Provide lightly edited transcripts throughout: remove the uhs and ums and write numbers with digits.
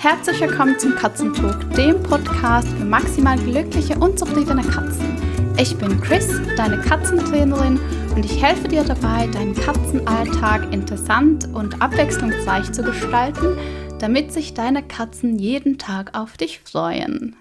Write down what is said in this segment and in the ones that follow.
Herzlich willkommen zum Katzentalk, dem Podcast für maximal glückliche und zufriedene Katzen. Ich bin Chris, deine Katzentrainerin, und ich helfe dir dabei, deinen Katzenalltag interessant und abwechslungsreich zu gestalten, damit sich deine Katzen jeden Tag auf dich freuen.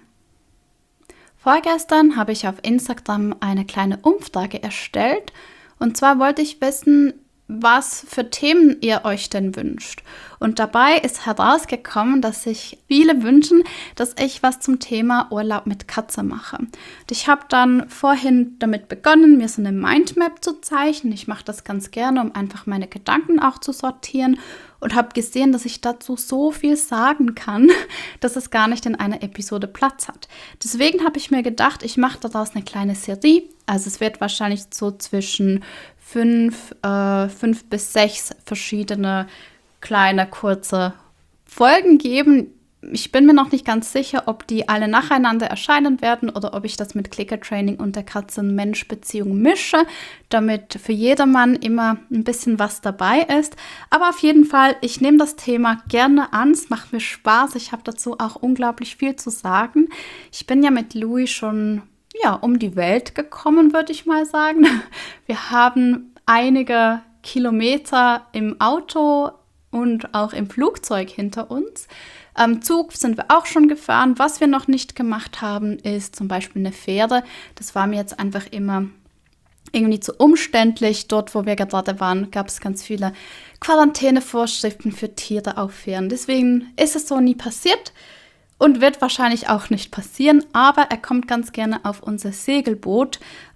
Vorgestern habe ich auf Instagram eine kleine Umfrage erstellt, und zwar wollte ich wissen, was für Themen ihr euch denn wünscht. Und dabei ist herausgekommen, dass sich viele wünschen, dass ich was zum Thema Urlaub mit Katze mache. Und ich habe dann vorhin damit begonnen, mir so eine Mindmap zu zeichnen. Ich mache das ganz gerne, um einfach meine Gedanken auch zu sortieren, und habe gesehen, dass ich dazu so viel sagen kann, dass es gar nicht in einer Episode Platz hat. Deswegen habe ich mir gedacht, ich mache daraus eine kleine Serie. Also es wird wahrscheinlich so zwischen 5 bis 6 verschiedene kleine, kurze Folgen geben. Ich bin mir noch nicht ganz sicher, ob die alle nacheinander erscheinen werden oder ob ich das mit Clicker-Training und der Katze-Mensch-Beziehung mische, damit für jedermann immer ein bisschen was dabei ist. Aber auf jeden Fall, ich nehme das Thema gerne an. Es macht mir Spaß. Ich habe dazu auch unglaublich viel zu sagen. Ich bin ja mit Louis schon um die Welt gekommen, würde ich mal sagen. Wir haben einige Kilometer im Auto und auch im Flugzeug hinter uns. Am Zug sind wir auch schon gefahren. Was wir noch nicht gemacht haben, ist zum Beispiel eine Fähre. Das war mir jetzt einfach immer irgendwie zu umständlich. Dort, wo wir gerade waren, gab es ganz viele Quarantänevorschriften für Tiere auf Fähren. Deswegen ist es so nie passiert und wird wahrscheinlich auch nicht passieren. Aber er kommt ganz gerne auf unser Segelboot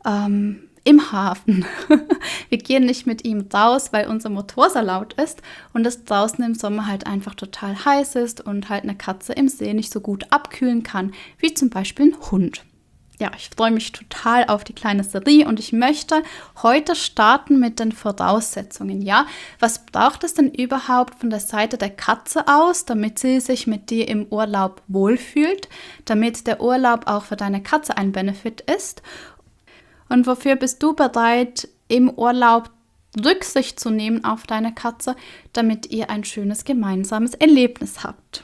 im Hafen. Wir gehen nicht mit ihm raus, weil unser Motor so laut ist und es draußen im Sommer halt einfach total heiß ist und halt eine Katze im See nicht so gut abkühlen kann, wie zum Beispiel ein Hund. Ja, ich freue mich total auf die kleine Serie und ich möchte heute starten mit den Voraussetzungen. Ja, was braucht es denn überhaupt von der Seite der Katze aus, damit sie sich mit dir im Urlaub wohlfühlt, damit der Urlaub auch für deine Katze ein Benefit ist? Und wofür bist du bereit, im Urlaub Rücksicht zu nehmen auf deine Katze, damit ihr ein schönes gemeinsames Erlebnis habt?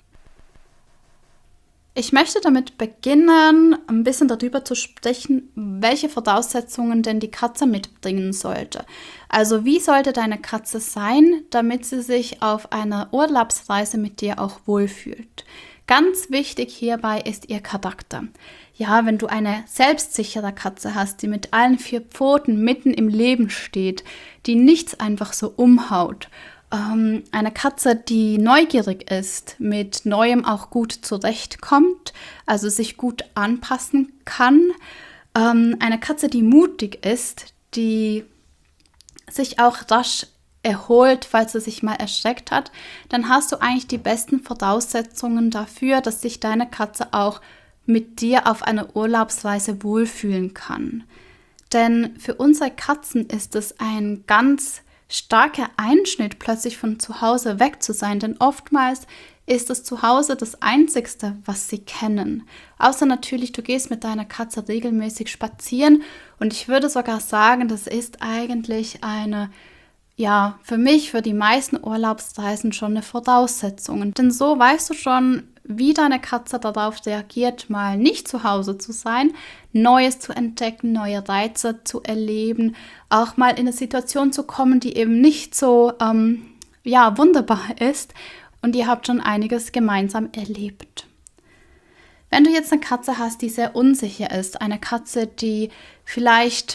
Ich möchte damit beginnen, ein bisschen darüber zu sprechen, welche Voraussetzungen denn die Katze mitbringen sollte. Also wie sollte deine Katze sein, damit sie sich auf einer Urlaubsreise mit dir auch wohlfühlt? Ganz wichtig hierbei ist ihr Charakter. Ja, wenn du eine selbstsichere Katze hast, die mit allen 4 Pfoten mitten im Leben steht, die nichts einfach so umhaut, eine Katze, die neugierig ist, mit Neuem auch gut zurechtkommt, also sich gut anpassen kann, eine Katze, die mutig ist, die sich auch rasch erholt, falls sie sich mal erschreckt hat, dann hast du eigentlich die besten Voraussetzungen dafür, dass sich deine Katze auch mit dir auf einer Urlaubsreise wohlfühlen kann. Denn für unsere Katzen ist es ein ganz starker Einschnitt, plötzlich von zu Hause weg zu sein, denn oftmals ist das Zuhause das Einzigste, was sie kennen. Außer natürlich, du gehst mit deiner Katze regelmäßig spazieren, und ich würde sogar sagen, das ist eigentlich für mich, für die meisten Urlaubsreisen schon eine Voraussetzung. Denn so weißt du schon, wie deine Katze darauf reagiert, mal nicht zu Hause zu sein, Neues zu entdecken, neue Reize zu erleben, auch mal in eine Situation zu kommen, die eben nicht so wunderbar ist, und ihr habt schon einiges gemeinsam erlebt. Wenn du jetzt eine Katze hast, die sehr unsicher ist, eine Katze, die vielleicht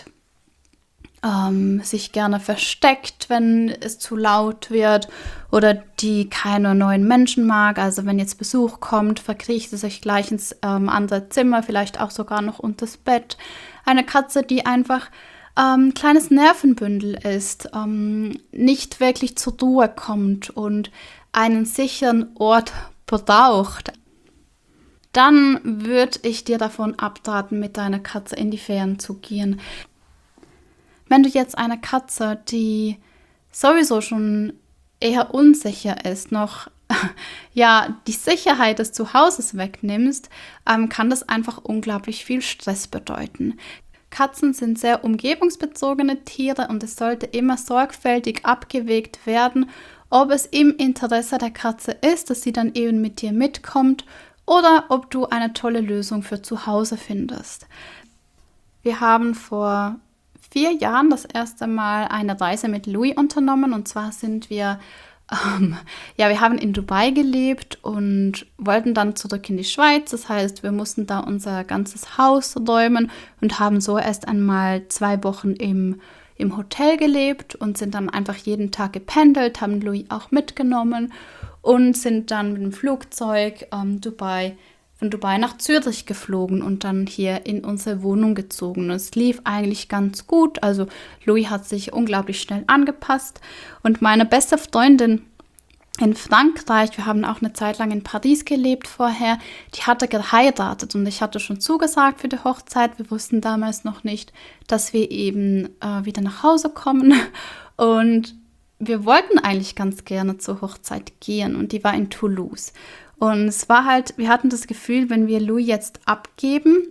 sich gerne versteckt, wenn es zu laut wird, oder die keine neuen Menschen mag, also wenn jetzt Besuch kommt, verkriecht sie sich gleich ins andere Zimmer, vielleicht auch sogar noch unters Bett. Eine Katze, die einfach kleines Nervenbündel ist, nicht wirklich zur Ruhe kommt und einen sicheren Ort braucht, dann würde ich dir davon abraten, mit deiner Katze in die Ferien zu gehen. Wenn du jetzt eine Katze, die sowieso schon eher unsicher ist, noch die Sicherheit des Zuhauses wegnimmst, kann das einfach unglaublich viel Stress bedeuten. Katzen sind sehr umgebungsbezogene Tiere und es sollte immer sorgfältig abgewegt werden, ob es im Interesse der Katze ist, dass sie dann eben mit dir mitkommt oder ob du eine tolle Lösung für zu Hause findest. Wir haben vor 4 Jahren das erste Mal eine Reise mit Louis unternommen und zwar sind wir wir haben in Dubai gelebt und wollten dann zurück in die Schweiz. Das heißt, wir mussten da unser ganzes Haus räumen und haben so erst einmal 2 Wochen im Hotel gelebt und sind dann einfach jeden Tag gependelt, haben Louis auch mitgenommen und sind dann mit dem Flugzeug von Dubai nach Zürich geflogen und dann hier in unsere Wohnung gezogen. Und es lief eigentlich ganz gut. Also Louis hat sich unglaublich schnell angepasst. Und meine beste Freundin in Frankreich, wir haben auch eine Zeit lang in Paris gelebt vorher, die hatte geheiratet und ich hatte schon zugesagt für die Hochzeit. Wir wussten damals noch nicht, dass wir eben wieder nach Hause kommen. Und wir wollten eigentlich ganz gerne zur Hochzeit gehen und die war in Toulouse. Und es war halt, wir hatten das Gefühl, wenn wir Louis jetzt abgeben,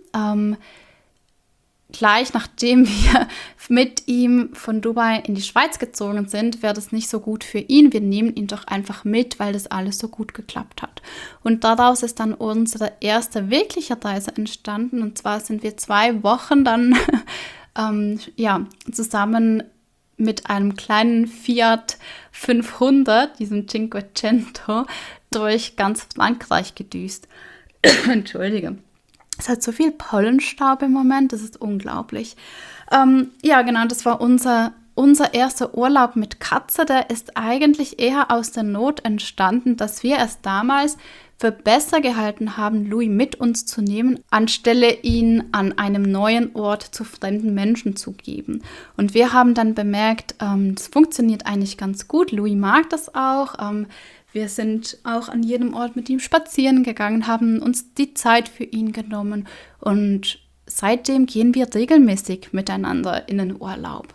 gleich nachdem wir mit ihm von Dubai in die Schweiz gezogen sind, wäre das nicht so gut für ihn. Wir nehmen ihn doch einfach mit, weil das alles so gut geklappt hat. Und daraus ist dann unsere erste wirkliche Reise entstanden. Und zwar sind wir 2 Wochen dann zusammen mit einem kleinen Fiat 500, diesem Cinquecento, durch ganz Frankreich gedüst. Entschuldige. Es hat so viel Pollenstaub im Moment, das ist unglaublich. Genau, das war unser erster Urlaub mit Katze. Der ist eigentlich eher aus der Not entstanden, dass wir erst damals für besser gehalten haben, Louis mit uns zu nehmen, anstelle ihn an einem neuen Ort zu fremden Menschen zu geben. Und wir haben dann bemerkt, das funktioniert eigentlich ganz gut. Louis mag das auch. Wir sind auch an jedem Ort mit ihm spazieren gegangen, haben uns die Zeit für ihn genommen und seitdem gehen wir regelmäßig miteinander in den Urlaub.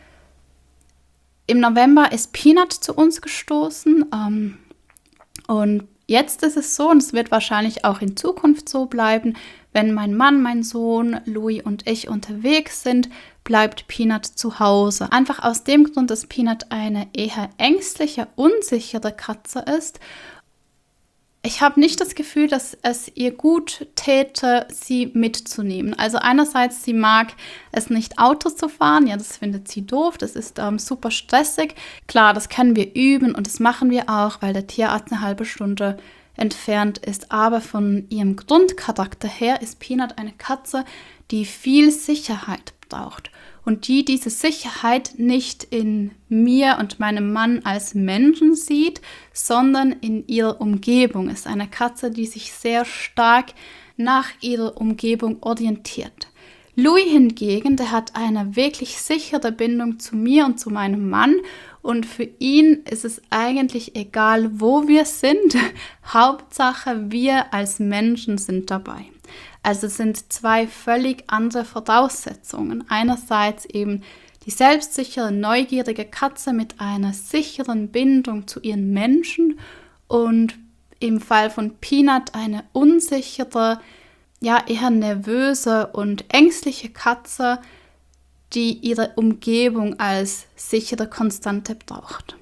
Im November ist Peanut zu uns gestoßen und jetzt ist es so, und es wird wahrscheinlich auch in Zukunft so bleiben, wenn mein Mann, mein Sohn, Louis und ich unterwegs sind, bleibt Peanut zu Hause. Einfach aus dem Grund, dass Peanut eine eher ängstliche, unsichere Katze ist. Ich habe nicht das Gefühl, dass es ihr gut täte, sie mitzunehmen. Also einerseits, sie mag es nicht, Auto zu fahren. Ja, das findet sie doof. Das ist super stressig. Klar, das können wir üben und das machen wir auch, weil der Tierarzt eine halbe Stunde entfernt ist. Aber von ihrem Grundcharakter her ist Peanut eine Katze, die viel Sicherheit braucht. Und die diese Sicherheit nicht in mir und meinem Mann als Menschen sieht, sondern in ihrer Umgebung. Ist eine Katze, die sich sehr stark nach ihrer Umgebung orientiert. Louis hingegen, der hat eine wirklich sichere Bindung zu mir und zu meinem Mann. Und für ihn ist es eigentlich egal, wo wir sind. Hauptsache, wir als Menschen sind dabei. Also es sind 2 völlig andere Voraussetzungen. Einerseits eben die selbstsichere, neugierige Katze mit einer sicheren Bindung zu ihren Menschen und im Fall von Peanut eine unsichere, eher nervöse und ängstliche Katze, die ihre Umgebung als sichere Konstante braucht.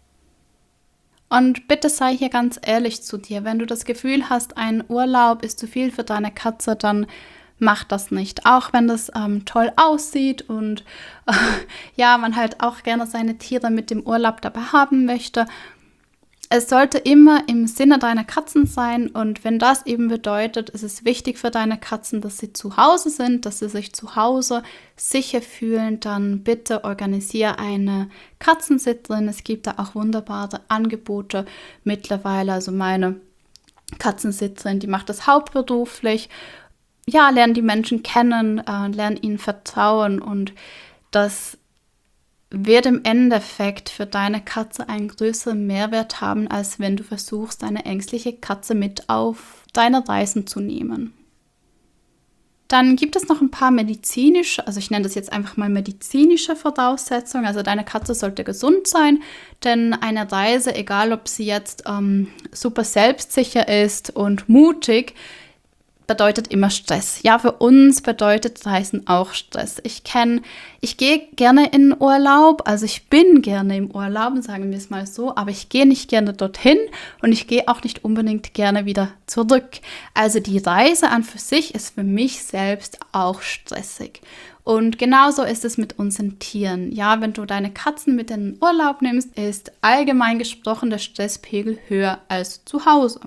Und bitte sei hier ganz ehrlich zu dir. Wenn du das Gefühl hast, ein Urlaub ist zu viel für deine Katze, dann mach das nicht. Auch wenn das toll aussieht und man halt auch gerne seine Tiere mit dem Urlaub dabei haben möchte. Es sollte immer im Sinne deiner Katzen sein und wenn das eben bedeutet, es ist wichtig für deine Katzen, dass sie zu Hause sind, dass sie sich zu Hause sicher fühlen, dann bitte organisiere eine Katzensitterin. Es gibt da auch wunderbare Angebote mittlerweile. Also meine Katzensitterin, die macht das hauptberuflich. Ja, lernen die Menschen kennen, lernen ihnen vertrauen und das wird im Endeffekt für deine Katze einen größeren Mehrwert haben, als wenn du versuchst, deine ängstliche Katze mit auf deine Reisen zu nehmen. Dann gibt es noch ein paar medizinische, also ich nenne das jetzt einfach mal medizinische Voraussetzungen. Also deine Katze sollte gesund sein, denn eine Reise, egal ob sie jetzt super selbstsicher ist und mutig, bedeutet immer Stress. Ja, für uns bedeutet Reisen auch Stress. Ich gehe gerne in Urlaub, also ich bin gerne im Urlaub, sagen wir es mal so, aber ich gehe nicht gerne dorthin und ich gehe auch nicht unbedingt gerne wieder zurück. Also die Reise an für sich ist für mich selbst auch stressig. Und genauso ist es mit unseren Tieren. Ja, wenn du deine Katzen mit in den Urlaub nimmst, ist allgemein gesprochen der Stresspegel höher als zu Hause.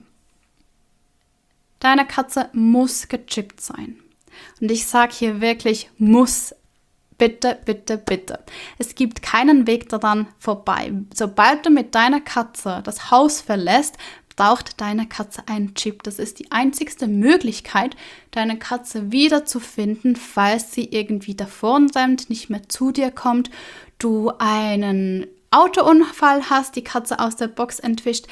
Deine Katze muss gechippt sein. Und ich sage hier wirklich muss. Bitte, bitte, bitte. Es gibt keinen Weg daran vorbei. Sobald du mit deiner Katze das Haus verlässt, braucht deine Katze einen Chip. Das ist die einzigste Möglichkeit, deine Katze wiederzufinden, falls sie irgendwie davonrennt, nicht mehr zu dir kommt, du einen Autounfall hast, die Katze aus der Box entwischt.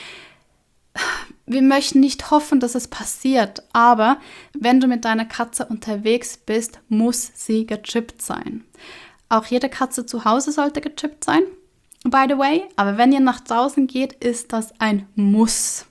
Wir möchten nicht hoffen, dass es passiert, aber wenn du mit deiner Katze unterwegs bist, muss sie gechippt sein. Auch jede Katze zu Hause sollte gechippt sein, by the way, aber wenn ihr nach draußen geht, ist das ein Muss.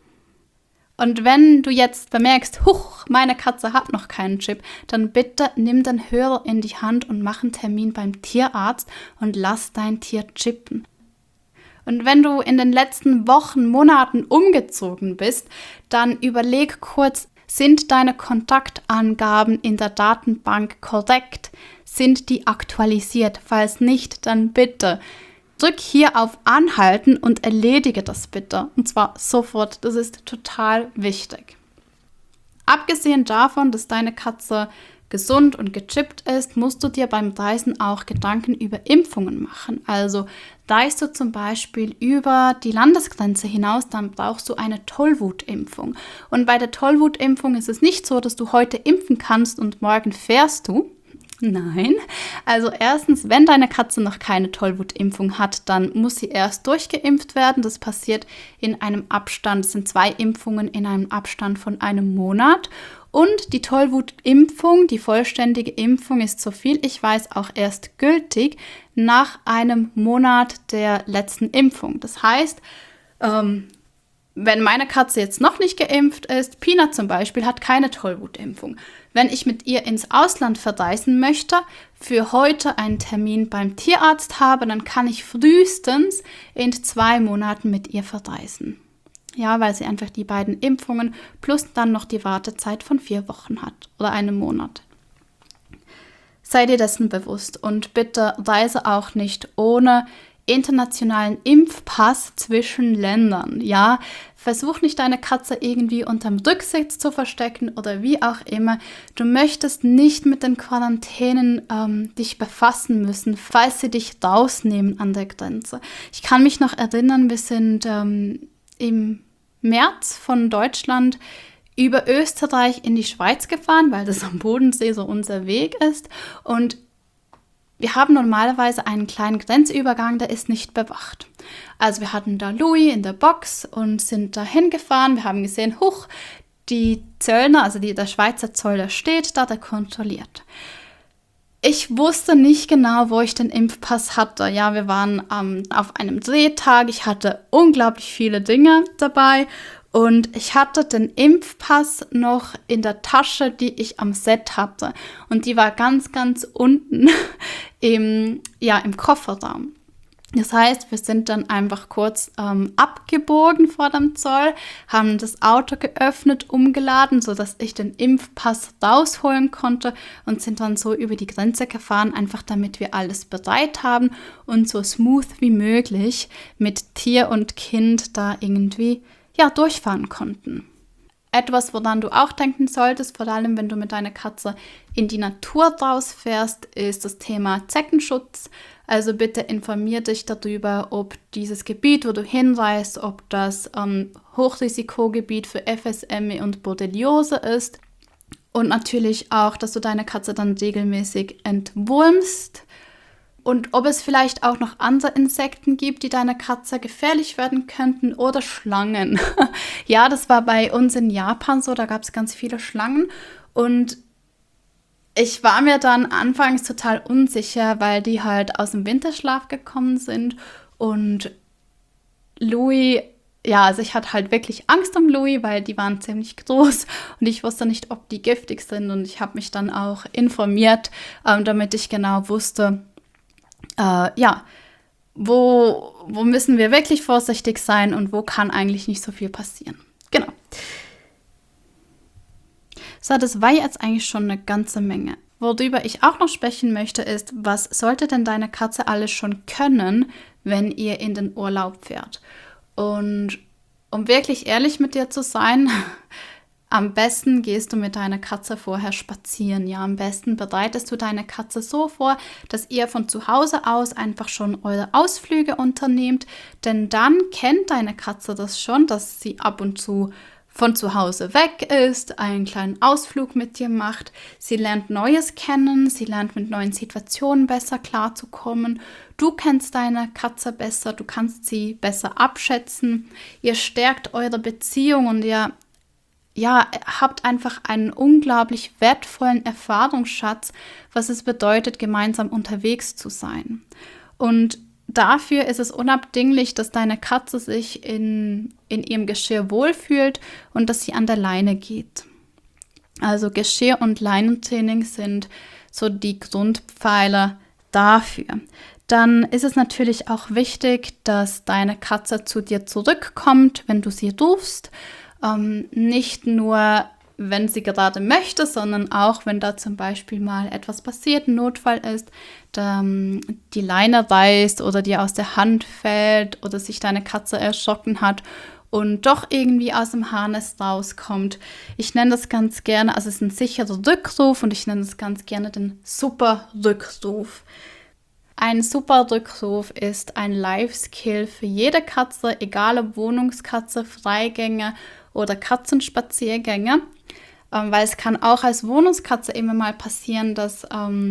Und wenn du jetzt bemerkst, huch, meine Katze hat noch keinen Chip, dann bitte nimm den Hörer in die Hand und mach einen Termin beim Tierarzt und lass dein Tier chippen. Und wenn du in den letzten Wochen, Monaten umgezogen bist, dann überleg kurz, sind deine Kontaktangaben in der Datenbank korrekt? Sind die aktualisiert? Falls nicht, dann bitte drück hier auf Anhalten und erledige das bitte. Und zwar sofort. Das ist total wichtig. Abgesehen davon, dass deine Katze gesund und gechippt ist, musst du dir beim Reisen auch Gedanken über Impfungen machen. Also reist du zum Beispiel über die Landesgrenze hinaus, dann brauchst du eine Tollwutimpfung. Und bei der Tollwutimpfung ist es nicht so, dass du heute impfen kannst und morgen fährst du. Nein, also erstens, wenn deine Katze noch keine Tollwutimpfung hat, dann muss sie erst durchgeimpft werden. Das passiert in einem Abstand, es sind 2 Impfungen in einem Abstand von einem Monat. Und die Tollwutimpfung, die vollständige Impfung ist, soviel ich weiß, auch erst gültig nach einem Monat der letzten Impfung. Das heißt, wenn meine Katze jetzt noch nicht geimpft ist, Pina zum Beispiel hat keine Tollwutimpfung. Wenn ich mit ihr ins Ausland verreisen möchte, für heute einen Termin beim Tierarzt habe, dann kann ich frühestens in 2 Monaten mit ihr verreisen. Ja, weil sie einfach die beiden Impfungen plus dann noch die Wartezeit von 4 Wochen hat oder einem Monat. Sei dir dessen bewusst und bitte reise auch nicht ohne internationalen Impfpass zwischen Ländern. Ja, versuch nicht deine Katze irgendwie unterm Rücksitz zu verstecken oder wie auch immer. Du möchtest nicht mit den Quarantänen dich befassen müssen, falls sie dich rausnehmen an der Grenze. Ich kann mich noch erinnern, wir sind im März von Deutschland über Österreich in die Schweiz gefahren, weil das am Bodensee so unser Weg ist. Und wir haben normalerweise einen kleinen Grenzübergang, der ist nicht bewacht. Also wir hatten da Louis in der Box und sind da hingefahren. Wir haben gesehen, huch, die Zöllner, also der Schweizer Zoll, der steht da, der kontrolliert. Ich wusste nicht genau, wo ich den Impfpass hatte. Ja, wir waren auf einem Drehtag. Ich hatte unglaublich viele Dinge dabei. Und ich hatte den Impfpass noch in der Tasche, die ich am Set hatte. Und die war ganz, ganz unten im Kofferraum. Das heißt, wir sind dann einfach kurz abgebogen vor dem Zoll, haben das Auto geöffnet, umgeladen, sodass ich den Impfpass rausholen konnte und sind dann so über die Grenze gefahren, einfach damit wir alles bereit haben und so smooth wie möglich mit Tier und Kind da irgendwie durchfahren konnten. Etwas, woran du auch denken solltest, vor allem wenn du mit deiner Katze in die Natur rausfährst, ist das Thema Zeckenschutz. Also bitte informier dich darüber, ob dieses Gebiet, wo du hinreist, ob das Hochrisikogebiet für FSME und Borreliose ist. Und natürlich auch, dass du deine Katze dann regelmäßig entwurmst. Und ob es vielleicht auch noch andere Insekten gibt, die deiner Katze gefährlich werden könnten oder Schlangen. Ja, das war bei uns in Japan so, da gab es ganz viele Schlangen und ich war mir dann anfangs total unsicher, weil die halt aus dem Winterschlaf gekommen sind und Louis ja, also ich hatte halt wirklich Angst um Louis, weil die waren ziemlich groß und ich wusste nicht, ob die giftig sind. Und ich habe mich dann auch informiert, damit ich genau wusste, ja, wo müssen wir wirklich vorsichtig sein und wo kann eigentlich nicht so viel passieren. Genau. So, das war jetzt eigentlich schon eine ganze Menge. Worüber ich auch noch sprechen möchte, ist, was sollte denn deine Katze alles schon können, wenn ihr in den Urlaub fährt? Und um wirklich ehrlich mit dir zu sein, am besten gehst du mit deiner Katze vorher spazieren. Ja, am besten bereitest du deine Katze so vor, dass ihr von zu Hause aus einfach schon eure Ausflüge unternehmt. Denn dann kennt deine Katze das schon, dass sie ab und zu von zu Hause weg ist, einen kleinen Ausflug mit dir macht. Sie lernt Neues kennen, sie lernt mit neuen Situationen besser klarzukommen. Du kennst deine Katze besser, du kannst sie besser abschätzen. Ihr stärkt eure Beziehung und ihr habt einfach einen unglaublich wertvollen Erfahrungsschatz, was es bedeutet, gemeinsam unterwegs zu sein. Und dafür ist es unabdinglich, dass deine Katze sich in ihrem Geschirr wohlfühlt und dass sie an der Leine geht. Also Geschirr- und Leinentraining sind so die Grundpfeiler dafür. Dann ist es natürlich auch wichtig, dass deine Katze zu dir zurückkommt, wenn du sie rufst. Nicht nur, wenn sie gerade möchte, sondern auch, wenn da zum Beispiel mal etwas passiert, ein Notfall ist, die Leine reißt oder dir aus der Hand fällt oder sich deine Katze erschrocken hat und doch irgendwie aus dem Harness rauskommt. Ich nenne das ganz gerne, also es ist ein sicherer Rückruf und ich nenne das ganz gerne den Super-Rückruf. Ein Super-Rückruf ist ein Life-Skill für jede Katze, egal ob Wohnungskatze, Freigänger oder Katzenspaziergänge, weil es kann auch als Wohnungskatze immer mal passieren, dass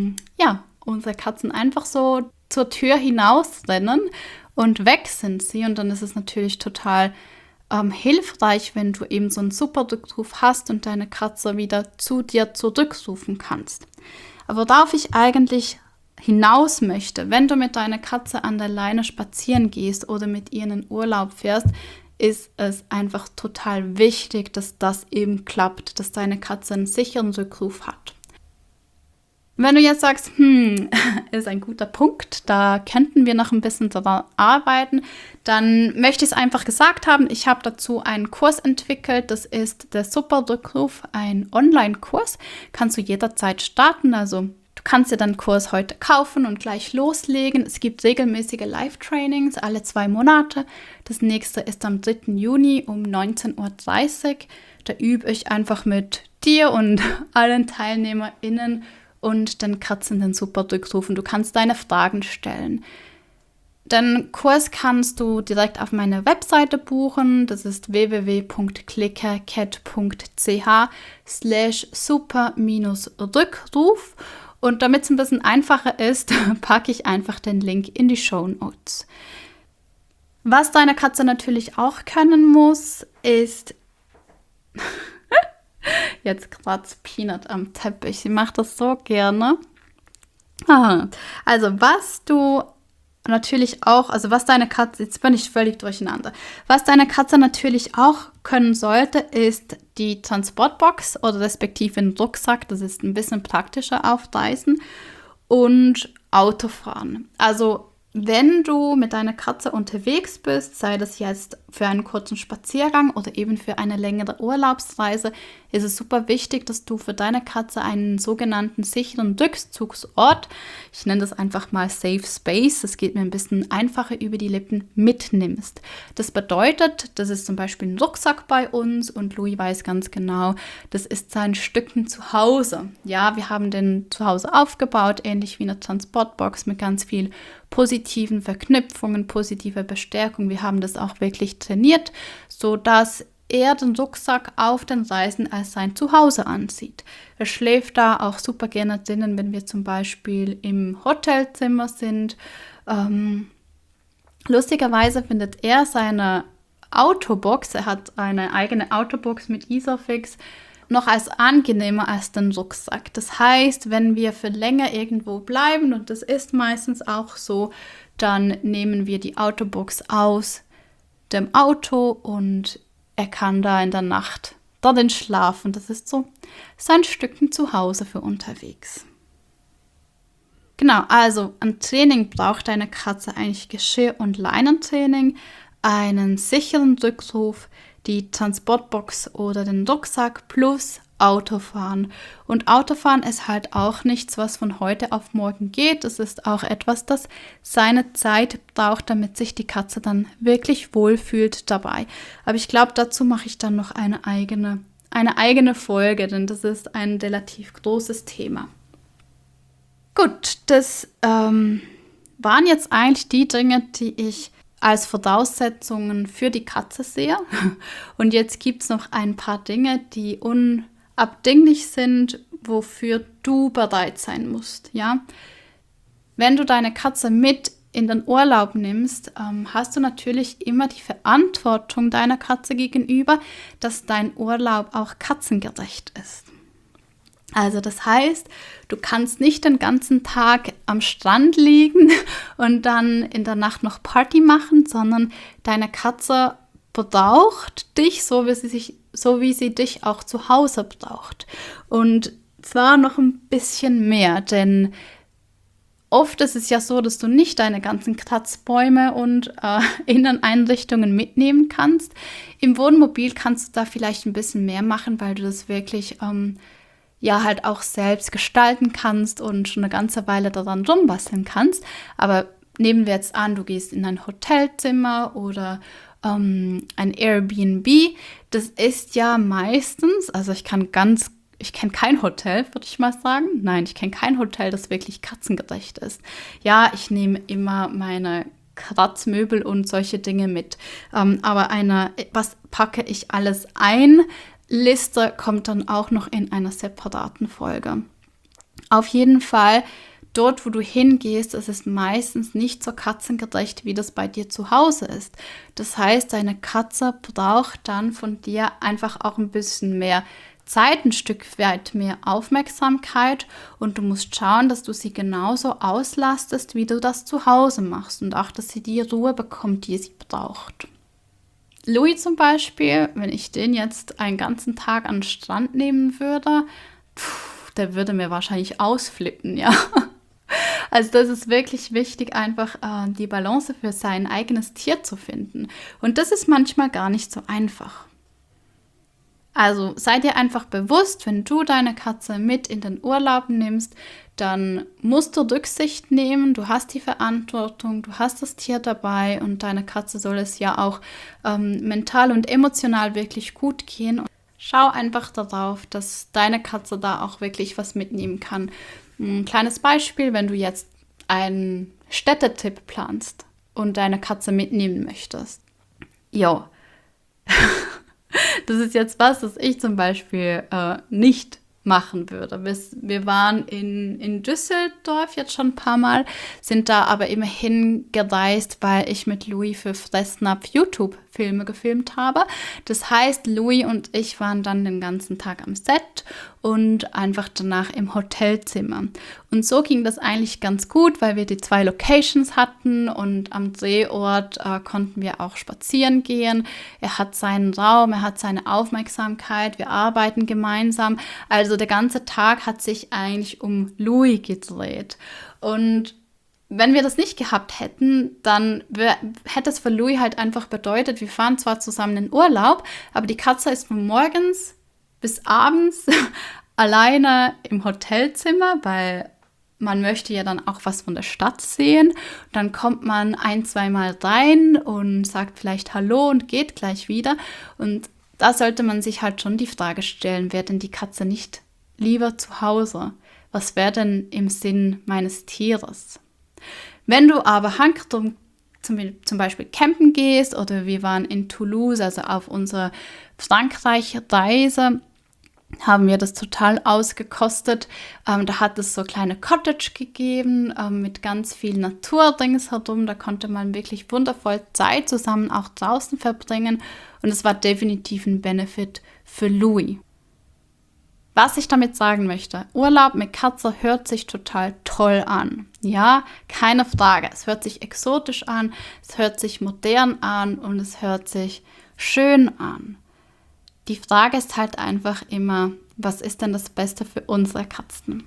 unsere Katzen einfach so zur Tür hinausrennen und weg sind sie. Und dann ist es natürlich total hilfreich, wenn du eben so einen Super-Rückruf hast und deine Katze wieder zu dir zurückrufen kannst. Aber worauf ich eigentlich hinaus möchte, wenn du mit deiner Katze an der Leine spazieren gehst oder mit ihr in den Urlaub fährst, ist es einfach total wichtig, dass das eben klappt, dass deine Katze einen sicheren Rückruf hat. Wenn du jetzt sagst, ist ein guter Punkt, da könnten wir noch ein bisschen daran arbeiten, dann möchte ich es einfach gesagt haben, ich habe dazu einen Kurs entwickelt, das ist der Super-Rückruf, ein Online-Kurs, kannst du jederzeit starten, also du kannst dir den Kurs heute kaufen und gleich loslegen. Es gibt regelmäßige Live-Trainings alle 2 Monate. Das nächste ist am 3. Juni um 19:30 Uhr. Da übe ich einfach mit dir und allen TeilnehmerInnen und den Katzen den Super-Rückruf. Und du kannst deine Fragen stellen. Den Kurs kannst du direkt auf meiner Webseite buchen. Das ist www.clickercat.ch/super-rückruf. Und damit es ein bisschen einfacher ist, packe ich einfach den Link in die Shownotes. Was deine Katze natürlich auch können muss, ist jetzt kratzt Peanut am Teppich. Sie macht das so gerne. Also was du natürlich auch, also was deine Katze, jetzt bin ich völlig durcheinander, was deine Katze natürlich auch können sollte, ist die Transportbox oder respektive einen Rucksack, das ist ein bisschen praktischer auf Reisen, und Autofahren. Also wenn du mit deiner Katze unterwegs bist, sei das jetzt für einen kurzen Spaziergang oder eben für eine längere Urlaubsreise, ist es super wichtig, dass du für deine Katze einen sogenannten sicheren Rückzugsort, ich nenne das einfach mal Safe Space, das geht mir ein bisschen einfacher über die Lippen, mitnimmst. Das bedeutet, das ist zum Beispiel ein Rucksack bei uns und Louis weiß ganz genau, das ist sein Stücken zu Hause. Ja, wir haben den zu Hause aufgebaut, ähnlich wie eine Transportbox mit ganz viel positiven Verknüpfungen, positiver Bestärkung. Wir haben das auch wirklich trainiert, sodass er den Rucksack auf den Reisen als sein Zuhause ansieht. Er schläft da auch super gerne drinnen, wenn wir zum Beispiel im Hotelzimmer sind. Lustigerweise findet er seine Autobox, er hat eine eigene Autobox mit Isofix, noch als angenehmer als den Rucksack. Das heißt, wenn wir für länger irgendwo bleiben, und das ist meistens auch so, dann nehmen wir die Autobox aus dem Auto und er kann da in der Nacht darin schlafen. Das ist so sein Stückchen zu Hause für unterwegs. Genau, also ein Training braucht deine Katze eigentlich Geschirr- und Leinentraining, einen sicheren Rückruf, die Transportbox oder den Rucksack plus Autofahren. Und Autofahren ist halt auch nichts, was von heute auf morgen geht. Es ist auch etwas, das seine Zeit braucht, damit sich die Katze dann wirklich wohlfühlt dabei. Aber ich glaube, dazu mache ich dann noch eine eigene Folge, denn das ist ein relativ großes Thema. Gut, das waren jetzt eigentlich die Dinge, die ich als Voraussetzungen für die Katze sehe. Und jetzt gibt es noch ein paar Dinge, die unabdinglich sind, wofür du bereit sein musst. Ja? Wenn du deine Katze mit in den Urlaub nimmst, hast du natürlich immer die Verantwortung deiner Katze gegenüber, dass dein Urlaub auch katzengerecht ist. Also das heißt, du kannst nicht den ganzen Tag am Strand liegen und dann in der Nacht noch Party machen, sondern deine Katze braucht dich, so wie sie dich auch zu Hause braucht. Und zwar noch ein bisschen mehr, denn oft ist es ja so, dass du nicht deine ganzen Kratzbäume und Inneneinrichtungen mitnehmen kannst. Im Wohnmobil kannst du da vielleicht ein bisschen mehr machen, weil du das wirklich halt auch selbst gestalten kannst und schon eine ganze Weile daran rumbasteln kannst. Aber nehmen wir jetzt an, du gehst in ein Hotelzimmer oder ein Airbnb. Das ist ja meistens, also ich kenne kein Hotel, würde ich mal sagen. Nein, ich kenne kein Hotel, das wirklich katzengerecht ist. Ja, ich nehme immer meine Kratzmöbel und solche Dinge mit. Aber was packe ich alles ein? Liste kommt dann auch noch in einer separaten Folge. Auf jeden Fall, dort, wo du hingehst, ist es meistens nicht so katzengerecht, wie das bei dir zu Hause ist. Das heißt, deine Katze braucht dann von dir einfach auch ein bisschen mehr Zeit, ein Stück weit mehr Aufmerksamkeit und du musst schauen, dass du sie genauso auslastest, wie du das zu Hause machst und auch, dass sie die Ruhe bekommt, die sie braucht. Louis zum Beispiel, wenn ich den jetzt einen ganzen Tag an den Strand nehmen würde, der würde mir wahrscheinlich ausflippen, ja. Also das ist wirklich wichtig, einfach die Balance für sein eigenes Tier zu finden. Und das ist manchmal gar nicht so einfach. Also sei dir einfach bewusst, wenn du deine Katze mit in den Urlaub nimmst, dann musst du Rücksicht nehmen, du hast die Verantwortung, du hast das Tier dabei und deine Katze soll es ja auch mental und emotional wirklich gut gehen. Und schau einfach darauf, dass deine Katze da auch wirklich was mitnehmen kann. Ein kleines Beispiel, wenn du jetzt einen Städtetipp planst und deine Katze mitnehmen möchtest. Jo. Das ist jetzt was ich zum Beispiel nicht machen würde. Wir waren in Düsseldorf jetzt schon ein paar Mal, sind da aber immerhin gereist, weil ich mit Louis für Fressnapf YouTube-Filme gefilmt habe. Das heißt, Louis und ich waren dann den ganzen Tag am Set und einfach danach im Hotelzimmer. Und so ging das eigentlich ganz gut, weil wir die 2 Locations hatten und am Drehort konnten wir auch spazieren gehen. Er hat seinen Raum, er hat seine Aufmerksamkeit, wir arbeiten gemeinsam. Also der ganze Tag hat sich eigentlich um Louis gedreht. Und wenn wir das nicht gehabt hätten, dann hätte es für Louis halt einfach bedeutet, wir fahren zwar zusammen in Urlaub, aber die Katze ist von morgens bis abends alleine im Hotelzimmer, weil man möchte ja dann auch was von der Stadt sehen. Dann kommt man 1-2 Mal rein und sagt vielleicht Hallo und geht gleich wieder. Und da sollte man sich halt schon die Frage stellen, wäre denn die Katze nicht lieber zu Hause? Was wäre denn im Sinn meines Tieres? Wenn du aber handkrumm zum Beispiel campen gehst oder wir waren in Toulouse, also auf unserer Frankreich-Reise, haben wir das total ausgekostet. Da hat es so kleine Cottage gegeben mit ganz viel Natur ringsherum. Da konnte man wirklich wundervoll Zeit zusammen auch draußen verbringen. Und es war definitiv ein Benefit für Louis. Was ich damit sagen möchte, Urlaub mit Katze hört sich total toll an. Ja, keine Frage. Es hört sich exotisch an, es hört sich modern an und es hört sich schön an. Die Frage ist halt einfach immer, was ist denn das Beste für unsere Katzen?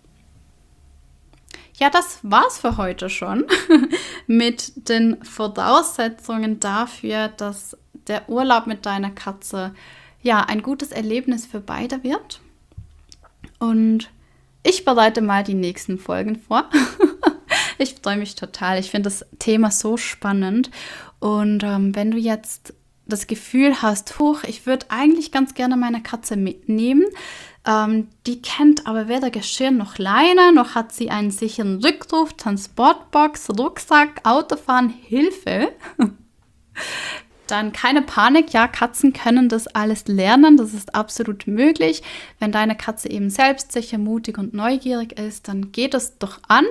Ja, das war's für heute schon mit den Voraussetzungen dafür, dass der Urlaub mit deiner Katze ja ein gutes Erlebnis für beide wird. Und ich bereite mal die nächsten Folgen vor. Ich freue mich total. Ich finde das Thema so spannend. Und wenn du jetzt das Gefühl hast, ich würde eigentlich ganz gerne meine Katze mitnehmen, die kennt aber weder Geschirr noch Leine, noch hat sie einen sicheren Rückruf, Transportbox, Rucksack, Autofahren, Hilfe. Dann keine Panik, ja, Katzen können das alles lernen, das ist absolut möglich. Wenn deine Katze eben selbstsicher, mutig und neugierig ist, dann geht es doch an.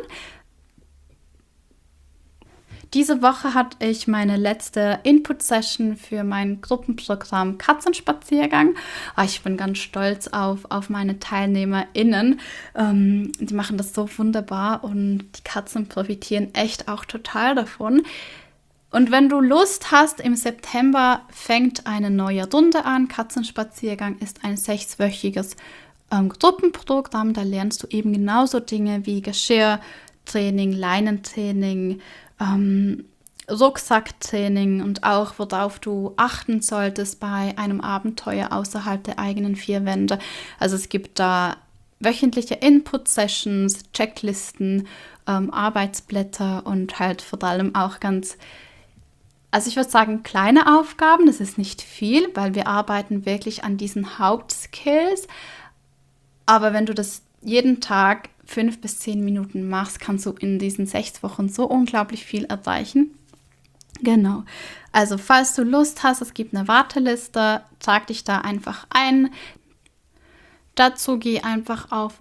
Diese Woche hatte ich meine letzte Input-Session für mein Gruppenprogramm Katzenspaziergang. Ich bin ganz stolz auf meine TeilnehmerInnen. Die machen das so wunderbar und die Katzen profitieren echt auch total davon. Und wenn du Lust hast, im September fängt eine neue Runde an. Katzenspaziergang ist ein 6-wöchiges Gruppenprogramm. Da lernst du eben genauso Dinge wie Geschirrtraining, Leinentraining, Rucksacktraining und auch, worauf du achten solltest bei einem Abenteuer außerhalb der eigenen 4 Wände. Also es gibt da wöchentliche Input-Sessions, Checklisten, Arbeitsblätter und halt vor allem auch also ich würde sagen, kleine Aufgaben, das ist nicht viel, weil wir arbeiten wirklich an diesen Hauptskills. Aber wenn du das jeden Tag 5 bis 10 Minuten machst, kannst du in diesen 6 Wochen so unglaublich viel erreichen. Genau. Also falls du Lust hast, es gibt eine Warteliste, trag dich da einfach ein. Dazu geh einfach auf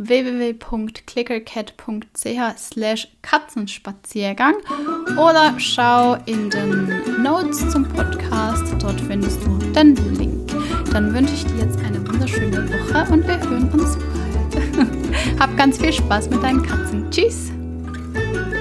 www.clickercat.ch/Katzenspaziergang oder schau in den Notes zum Podcast. Dort findest du den Link. Dann wünsche ich dir jetzt eine wunderschöne Woche und wir hören uns bald. Hab ganz viel Spaß mit deinen Katzen. Tschüss!